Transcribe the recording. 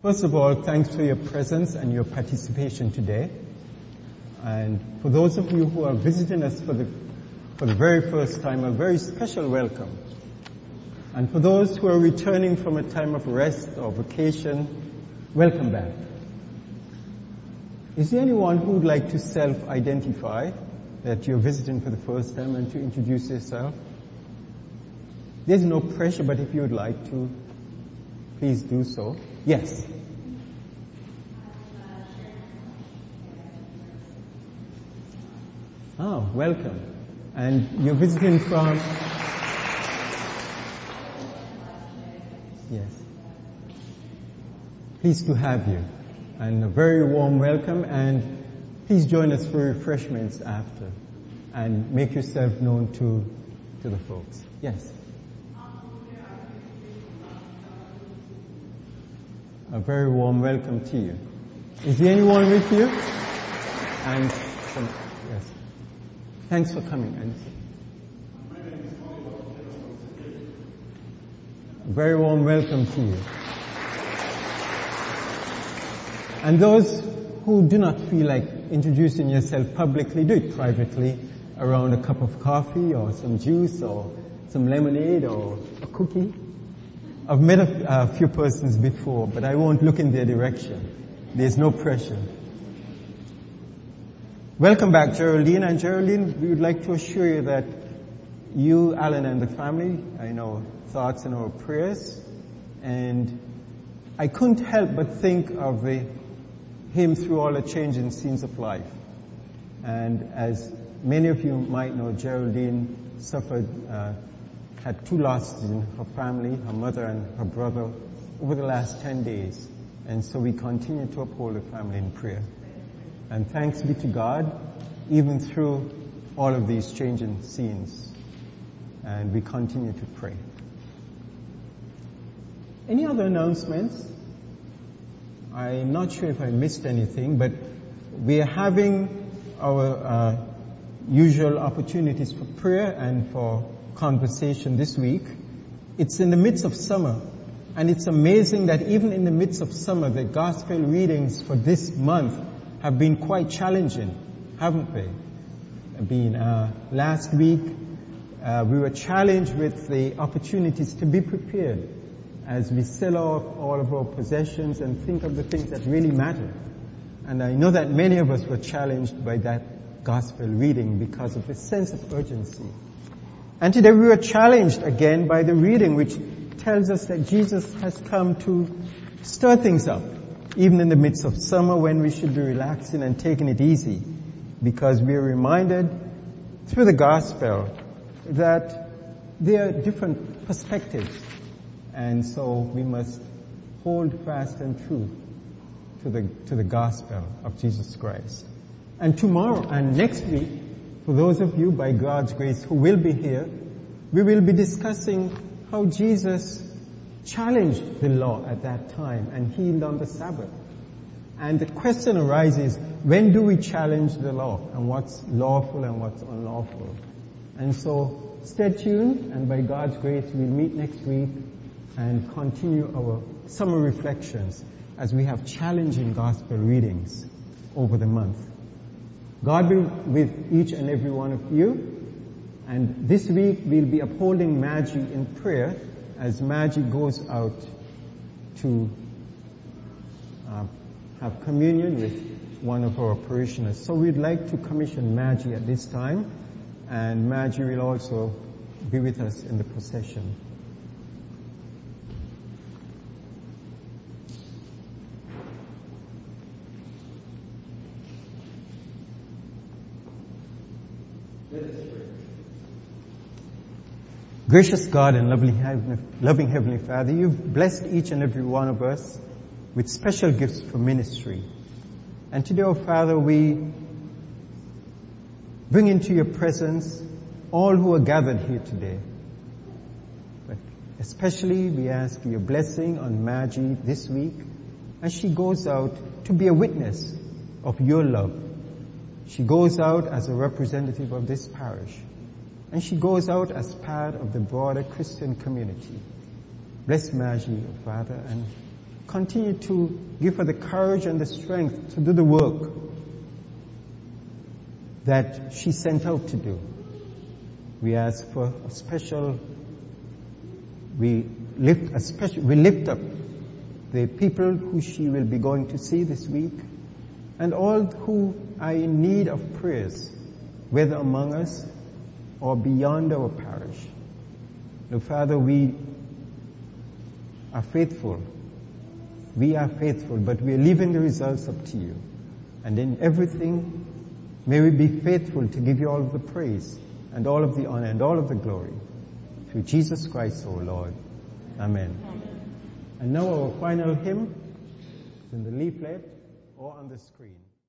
First of all, thanks for your presence and your participation today. And for those of you who are visiting us for the very first time, a very special welcome. And for those who are returning from a time of rest or vacation, welcome back. Is there anyone who would like to self-identify that you're visiting for the first time and to introduce yourself? There's no pressure, but if you would like to, please do so. Yes. Oh, welcome. And you're visiting from? Yes. Pleased to have you. And a very warm welcome, and please join us for refreshments after. And make yourself known to the folks. Yes. A very warm welcome to you. Is there anyone with you? And yes. Thanks for coming. A very warm welcome to you. And those who do not feel like introducing yourself publicly, do it privately around a cup of coffee or some juice or some lemonade or a cookie. I've met a few persons before, but I won't look in their direction. There's no pressure. Welcome back, Geraldine. And Geraldine, we would like to assure you that you, Alan, and the family are in our thoughts and our prayers. And I couldn't help but think of him through all the changing scenes of life. And as many of you might know, Geraldine had two losses in her family, her mother and her brother, over the last 10 days. And so we continue to uphold the family in prayer. And thanks be to God, even through all of these changing scenes. And we continue to pray. Any other announcements? I'm not sure if I missed anything, but we are having our usual opportunities for prayer and for conversation this week. It's in the midst of summer, and it's amazing that even in the midst of summer, the gospel readings for this month have been quite challenging, haven't they? Last week, we were challenged with the opportunities to be prepared as we sell off all of our possessions and think of the things that really matter. And I know that many of us were challenged by that gospel reading because of the sense of urgency. And today we were challenged again by the reading which tells us that Jesus has come to stir things up, even in the midst of summer when we should be relaxing and taking it easy, because we are reminded through the gospel that there are different perspectives. And so we must hold fast and true to the gospel of Jesus Christ. And tomorrow and next week, for those of you, by God's grace, who will be here, we will be discussing how Jesus challenged the law at that time and healed on the Sabbath. And the question arises, when do we challenge the law, and what's lawful and what's unlawful? And so stay tuned, and by God's grace, we'll meet next week and continue our summer reflections as we have challenging gospel readings over the month. God be with each and every one of you. And this week we'll be upholding Maggie in prayer as Maggie goes out to have communion with one of our parishioners. So we'd like to commission Maggie at this time, and Maggie will also be with us in the procession. Gracious God and loving Heavenly Father, you've blessed each and every one of us with special gifts for ministry. And today, oh Father, we bring into your presence all who are gathered here today. But especially we ask your blessing on Maggie this week as she goes out to be a witness of your love. She goes out as a representative of this parish. And she goes out as part of the broader Christian community. Bless Maggie, Father, and Continue to give her the courage and the strength to do the work that she sent out to do. We ask for a special, we lift up the people who she will be going to see this week, and all who are in need of prayers, whether among us or beyond our parish. Now, Father, we are faithful. We are faithful, but we are leaving the results up to you. And in everything, may we be faithful to give you all of the praise and all of the honor and all of the glory. Through Jesus Christ, our Lord. Amen. And now our final hymn is in the leaflet or on the screen.